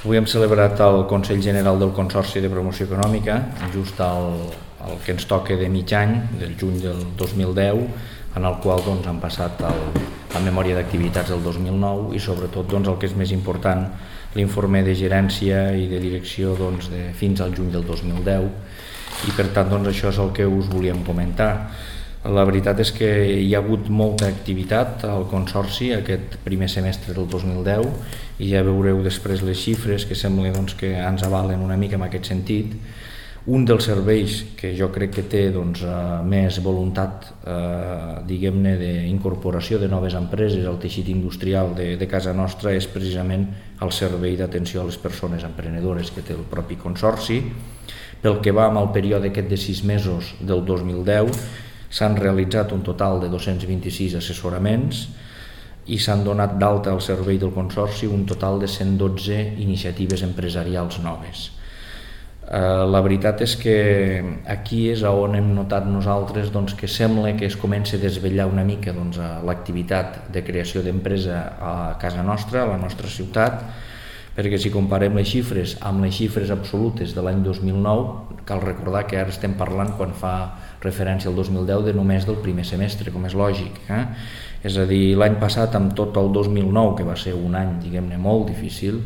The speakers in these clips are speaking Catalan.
Avui hem celebrat el Consell General del Consorci de Promoció Econòmica, just el que ens toca de mig any, del juny del 2010, en el qual han passat la memòria d'activitats del 2009 i sobretot el que és més important, l'informe de gerència i de direcció fins al juny del 2010 i per tant això és el que us volíem comentar. La veritat és que hi ha hagut molta activitat al Consorci aquest primer semestre del 2010 i ja veureu després les xifres que sembla que ens avalen una mica en aquest sentit. Un dels serveis que jo crec que té més voluntat d'incorporació de noves empreses al teixit industrial de casa nostra és precisament el servei d'atenció a les persones emprenedores que té el propi Consorci. Pel que va amb el període aquest de 6 mesos del 2010 s'han realitzat un total de 226 assessoraments i s'han donat d'alta al servei del Consorci un total de 112 iniciatives empresarials noves. La veritat és que aquí és on hem notat nosaltres que sembla que es comença a desvetllar una mica l'activitat de creació d'empresa a casa nostra, a la nostra ciutat, perquè si comparem les xifres amb les xifres absolutes de l'any 2009, cal recordar que ara estem parlant, quan fa referència al 2010, de només del primer semestre, com és lògic. És a dir, l'any passat, amb tot el 2009, que va ser un any, diguem-ne, molt difícil,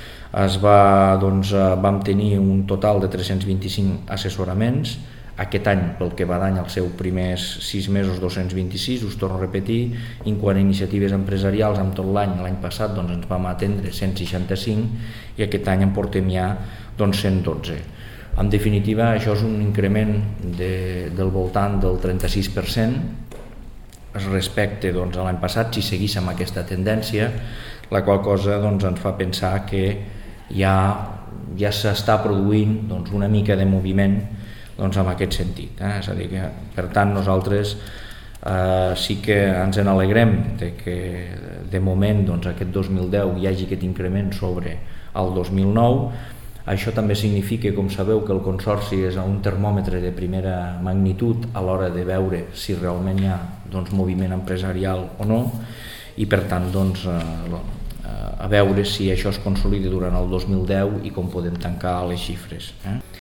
vam tenir un total de 325 assessoraments. Aquest any, pel que va d'any, els seus primers 6 mesos 226, us torno a repetir, i quant a iniciatives empresarials amb tot l'any passat ens vam atendre 165 i aquest any en portem ja 112. En definitiva, això és un increment del voltant del 36% respecte a l'any passat, si seguís amb aquesta tendència, la qual cosa ens fa pensar que ja s'està produint una mica de moviment en aquest sentit. És a dir que, per tant, nosaltres sí que ens n'alegrem que de moment aquest 2010 hi hagi aquest increment sobre el 2009. Això també significa, com sabeu, que el Consorci és un termòmetre de primera magnitud a l'hora de veure si realment hi ha moviment empresarial o no i per tant a veure si això es consolida durant el 2010 i com podem tancar les xifres.